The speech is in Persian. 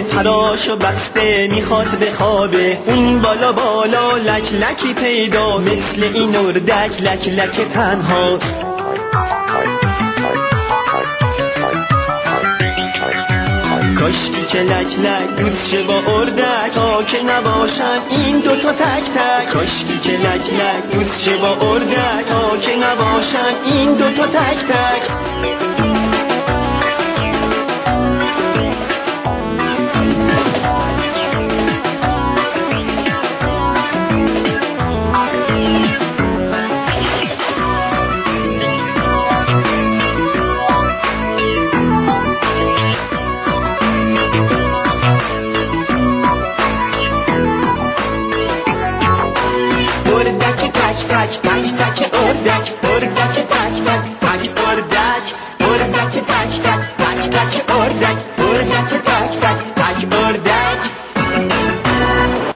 پراشو بسته میخواد بخوابه، اون بالا بالا لک لکی پیدا، مثل این اردک لک لک تنهاست. کاشکی که لک لک دوست شه با اردک، تا که نباشن این دوتا تک تک. کاشکی که لک لک دوست شه با اردک، تا که نباشن این دوتا تک تک. تک تک تک تک اردک اردک